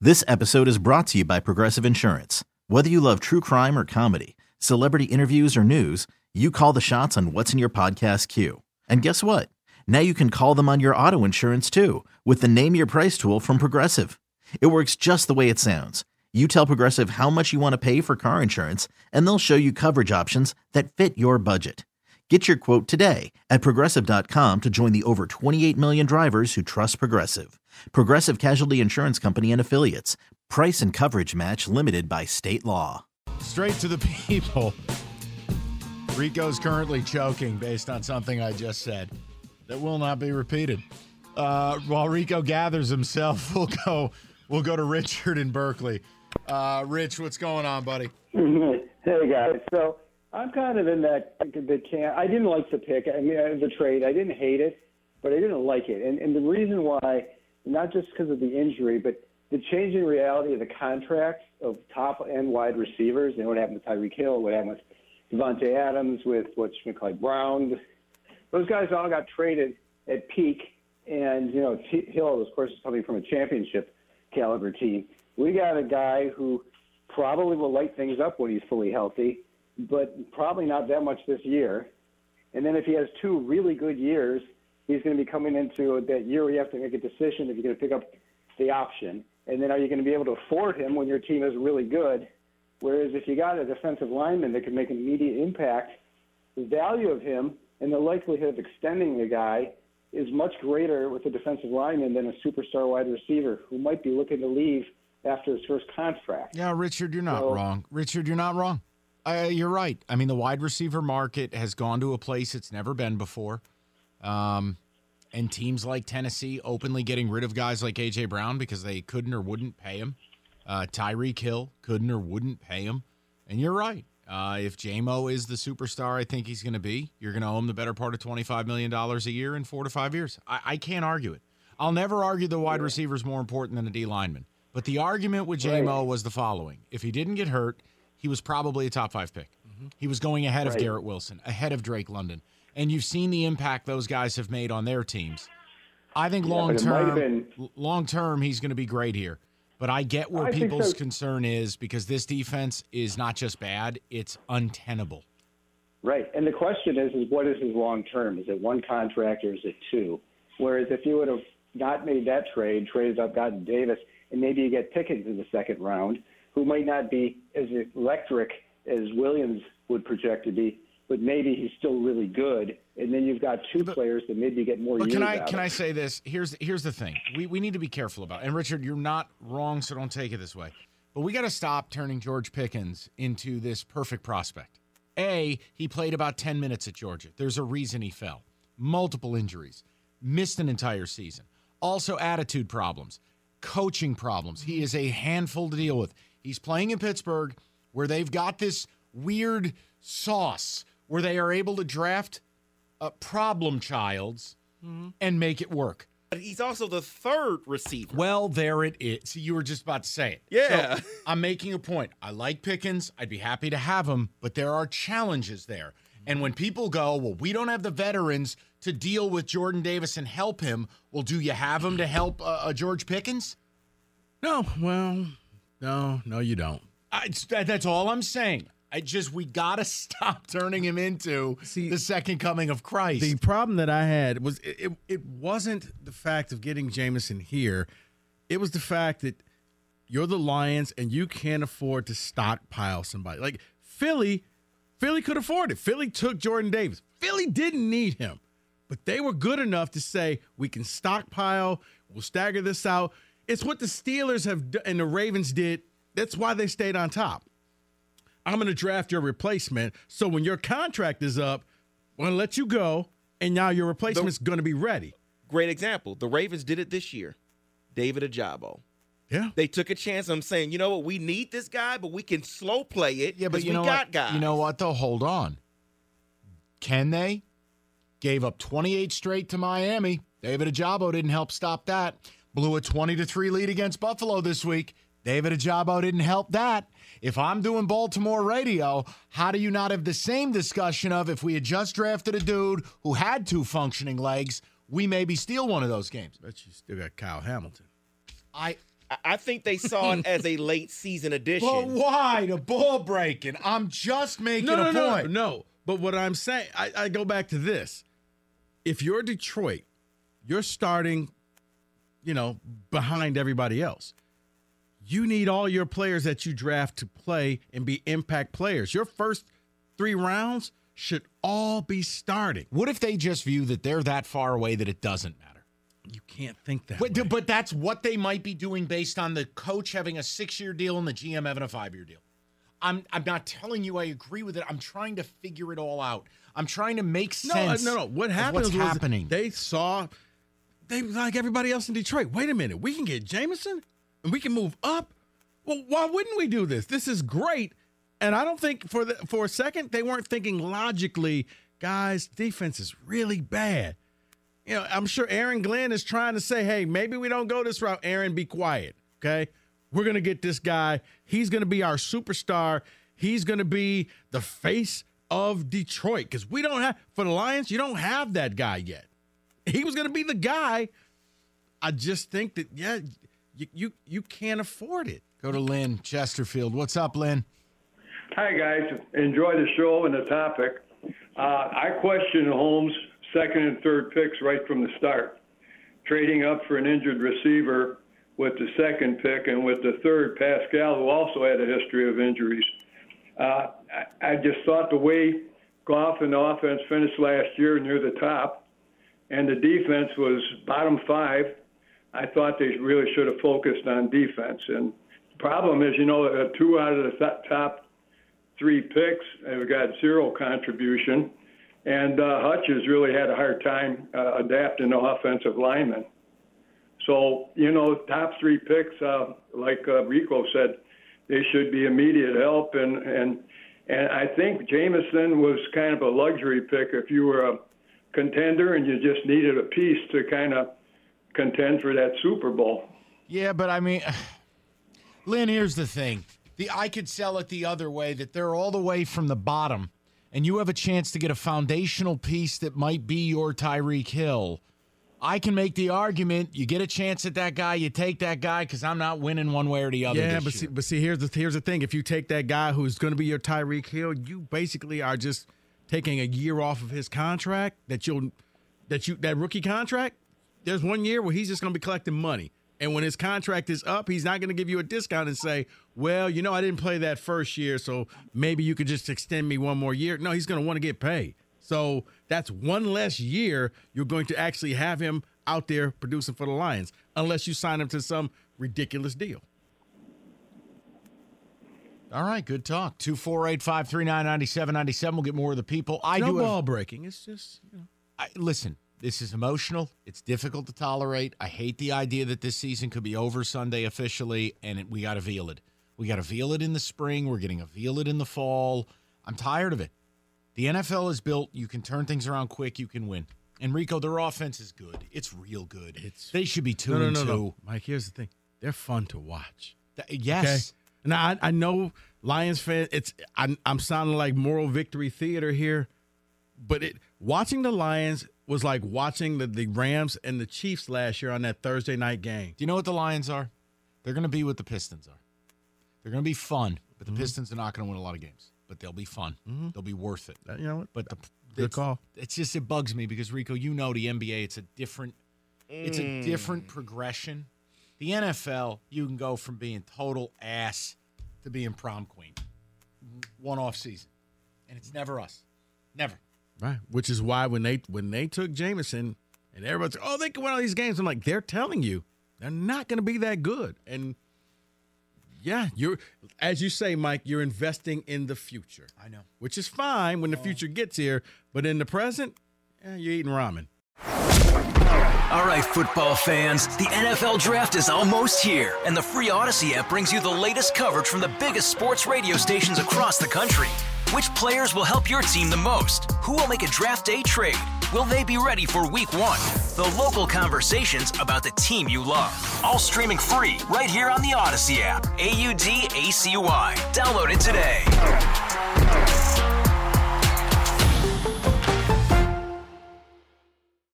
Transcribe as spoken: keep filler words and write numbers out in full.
This episode is brought to you by Progressive Insurance. Whether you love true crime or comedy, celebrity interviews or news, you call the shots on what's in your podcast queue. And guess what? Now you can call them on your auto insurance too with the Name Your Price tool from Progressive. It works just the way it sounds. You tell Progressive how much you want to pay for car insurance, and they'll show you coverage options that fit your budget. Get your quote today at Progressive dot com to join the over twenty-eight million drivers who trust Progressive. Progressive Casualty Insurance Company and Affiliates. Price and coverage match limited by state law. Straight to the people. Rico's currently choking based on something I just said that will not be repeated. Uh, while Rico gathers himself, we'll go we'll go to Richard in Berkeley. Uh, Rich, what's going on, buddy? Hey, guys. So I'm kind of in that the camp. I didn't like the pick. I mean, the trade. I didn't hate it, but I didn't like it. And, and the reason why, not just because of the injury, but the changing reality of the contracts of top-end wide receivers. You know, what happened with Tyreek Hill, what happened with Devontae Adams, with what's McClay Brown. Those guys all got traded at peak. And, you know, T- Hill, of course, is coming from a championship caliber team. We got a guy who probably will light things up when he's fully healthy, but probably not that much this year. And then if he has two really good years, he's going to be coming into that year where you have to make a decision if you're going to pick up the option. And then are you going to be able to afford him when your team is really good? Whereas if you got a defensive lineman that can make an immediate impact, the value of him and the likelihood of extending the guy is much greater with a defensive lineman than a superstar wide receiver who might be looking to leave after his first contract. Yeah, Richard, you're not so, wrong. Richard, you're not wrong. Uh, you're right. I mean, the wide receiver market has gone to a place it's never been before. Um, and teams like Tennessee openly getting rid of guys like A J. Brown because they couldn't or wouldn't pay him. Uh, Tyreek Hill couldn't or wouldn't pay him. And you're right. Uh, if J-Mo is the superstar I think he's going to be, you're going to owe him the better part of twenty-five million dollars a year in four to five years. I, I can't argue it. I'll never argue the wide receiver is more important than a D lineman. But the argument with J-Mo right. was the following. If he didn't get hurt, he was probably a top five pick. Mm-hmm. He was going ahead right. of Garrett Wilson, ahead of Drake London. And you've seen the impact those guys have made on their teams. I think yeah, long term, been... long term, he's going to be great here. But I get where I people's so. concern is because this defense is not just bad, it's untenable. Right. And the question is, is what is his long term? Is it one contract or is it two? Whereas if you would have not made that trade, traded up, gotten Davis, and maybe you get Pickens in the second round, who might not be as electric as Williams would project to be, but maybe he's still really good. And then you've got two but, players that maybe get more but years can I out can of. I say this? Here's here's the thing. We we need to be careful about. And Richard, you're not wrong, so don't take it this way. But we got to stop turning George Pickens into this perfect prospect. A, he played about ten minutes at Georgia. There's a reason he fell. Multiple injuries. Missed an entire season. Also attitude problems. Coaching problems. He is a handful to deal with. He's playing in Pittsburgh where they've got this weird sauce where they are able to draft a problem childs mm-hmm. and make it work. But he's also the third receiver. Well, there it is. See, you were just about to say it. Yeah. So I'm making a point. I like Pickens. I'd be happy to have him, but there are challenges there. And when people go, well, we don't have the veterans to deal with Jordan Davis and help him, well, do you have him to help uh, uh, George Pickens? No, well, no, no, you don't. I, that's all I'm saying. I just, we got to stop turning him into See, the second coming of Christ. The problem that I had was it, it, it wasn't the fact of getting Jameson here. It was the fact that you're the Lions and you can't afford to stockpile somebody. Like Philly, Philly could afford it. Philly took Jordan Davis. Philly didn't need him, but they were good enough to say, we can stockpile, we'll stagger this out. It's what the Steelers have d- and the Ravens did. That's why they stayed on top. I'm going to draft your replacement, so when your contract is up, I'm going to let you go, and now your replacement's going to be ready. Great example. The Ravens did it this year. David Ajabo. Yeah. They took a chance on saying, you know what, we need this guy, but we can slow play it yeah, but you we know got what? guys. You know what, though? Hold on. Can they? Gave up twenty-eight straight to Miami. David Ajabo didn't help stop that. Blew a twenty to three lead against Buffalo this week. David Ajabo didn't help that. If I'm doing Baltimore radio, how do you not have the same discussion of if we had just drafted a dude who had two functioning legs, we maybe steal one of those games? But you still got Kyle Hamilton. I I think they saw it as a late season addition. But why the ball breaking? I'm just making no, no, a no, point. No, no, but what I'm saying, I, I go back to this. If you're Detroit, you're starting, you know, behind everybody else. You need all your players that you draft to play and be impact players. Your first three rounds should all be starting. What if they just view that they're that far away that it doesn't matter? You can't think that But, way. but that's what they might be doing based on the coach having a six-year deal and the G M having a five-year deal. I'm I'm not telling you I agree with it. I'm trying to figure it all out. I'm trying to make No, sense. no, no. What of happened what's was happening? they saw, they like everybody else in Detroit. Wait a minute, we can get Jameson and we can move up. Well, why wouldn't we do this? This is great. And I don't think for the, for a second they weren't thinking logically, guys, defense is really bad. You know, I'm sure Aaron Glenn is trying to say, hey, maybe we don't go this route. Aaron, be quiet, okay? We're going to get this guy. He's going to be our superstar. He's going to be the face of Detroit because we don't have, for the Lions, you don't have that guy yet. He was going to be the guy. I just think that, yeah, you, you, you can't afford it. Go to Lynn Chesterfield. What's up, Lynn? Hi, guys. Enjoy the show and the topic. Uh, I question Holmes' second and third picks right from the start, trading up for an injured receiver with the second pick and with the third, Pascal, who also had a history of injuries. Uh, I, I just thought the way Goff and the offense finished last year near the top and the defense was bottom five, I thought they really should have focused on defense. And the problem is, you know, uh, two out of the th- top three picks have got zero contribution. And uh, Hutch has really had a hard time uh, adapting to offensive linemen. So, you know, top three picks, uh, like uh, Rico said, they should be immediate help. And, and, and I think Jameson was kind of a luxury pick if you were a contender and you just needed a piece to kind of contend for that Super Bowl. Yeah, but I mean, Lynn, here's the thing. The I could sell it the other way, that they're all the way from the bottom, and you have a chance to get a foundational piece that might be your Tyreek Hill. I can make the argument, you get a chance at that guy, you take that guy, because I'm not winning one way or the other. Yeah, this but year. see, but see, here's the here's the thing. If you take that guy who's going to be your Tyreek Hill, you basically are just taking a year off of his contract that you'll that you that rookie contract. There's one year where he's just going to be collecting money. And when his contract is up, he's not going to give you a discount and say, well, you know, I didn't play that first year, so maybe you could just extend me one more year. No, he's going to want to get paid. So that's one less year you're going to actually have him out there producing for the Lions, unless you sign him to some ridiculous deal. All right, good talk. two four eight, five three nine, nine seven nine seven. We'll get more of the people. I no do ball have, breaking. It's just, you know. I, listen, this is emotional. It's difficult to tolerate. I hate the idea that this season could be over Sunday officially, and it, we got to veal it. We got to veal it in the spring. We're getting a veal it in the fall. I'm tired of it. The N F L is built. You can turn things around quick. You can win. And, Rico, their offense is good. It's real good. It's They should be two no, no, and no, two. No. Mike, here's the thing. They're fun to watch. Th- yes. Okay? Now, I, I know Lions fans, it's, I'm, I'm sounding like moral victory theater here, but it watching the Lions was like watching the, the Rams and the Chiefs last year on that Thursday night game. Do you know what the Lions are? They're going to be what the Pistons are. They're going to be fun, but the Mm-hmm. Pistons are not going to win a lot of games. But they'll be fun. Mm-hmm. They'll be worth it. That, you know what? But the Good it's, call. It's just, it bugs me because, Rico, you know the N B A, it's a different, it's a different progression. The N F L, you can go from being total ass to being prom queen. One off season. And it's never us. Never. Right. Which is why when they when they took Jameson and everybody's like, oh, they can win all these games. I'm like, they're telling you they're not going to be that good. And yeah, you're, as you say, Mike, you're investing in the future. I know. Which is fine when the future gets here. But in the present, yeah, you're eating ramen. All right, football fans, the N F L Draft is almost here, and the free Odyssey app brings you the latest coverage from the biggest sports radio stations across the country. Which players will help your team the most? Who will make a draft day trade? Will they be ready for week one? The local conversations about the team you love. All streaming free right here on the Odyssey app. A U D A C Y. Download it today.